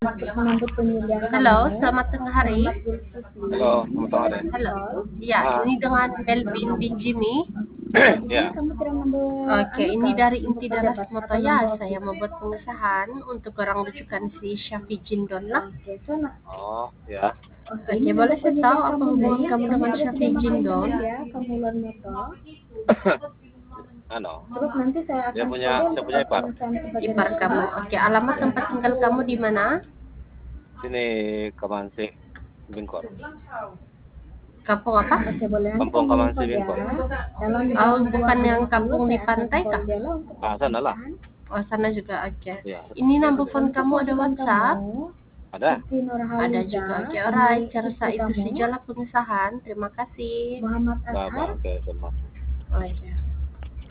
untuk menyambut pemilihan Halo, kamu, selamat tengah hari. Muhammad Zulkifli. Halo, selamat sore. Halo. Ya, ini dengan Melvin bin Jimmy. Ya, Kamu tidak membawa Oke, ini dari Inti Daras pejabat atau Motoya. membawa Saya membuat pengesahan untuk orang rujukan si Syafi Jindon lah. Oke, sana. oh ya, Oke, boleh saya tahu apa hubungan kamu dengan Syafi Jindon? Ya, kamu Lon Meto. Sebab ano, nanti saya dia akan punya coba ipar. pengesahan sebagai Ipar kamu. Oke, alamat tempat tinggal kamu di mana? Sini Kamansi, Bingkor. Kampung apa? Oke, boleh nanti Kampung kamu Kamansi, info Bingkor. ya. Dalam Oh, bukan yang kampung di saya akan pantai kah? call dia lah untuk Sana lah. Oh, sana juga. Oke. Ya, Ini number phone kamu ada WhatsApp? ada. Siti Nurhaliza, Ada juga. Oke, alright. Saya rasa istri itu kamu, sajalah pengesahan. Terima kasih. Muhammad Bah, Ashar. oke, terima kasih. Oh, iya.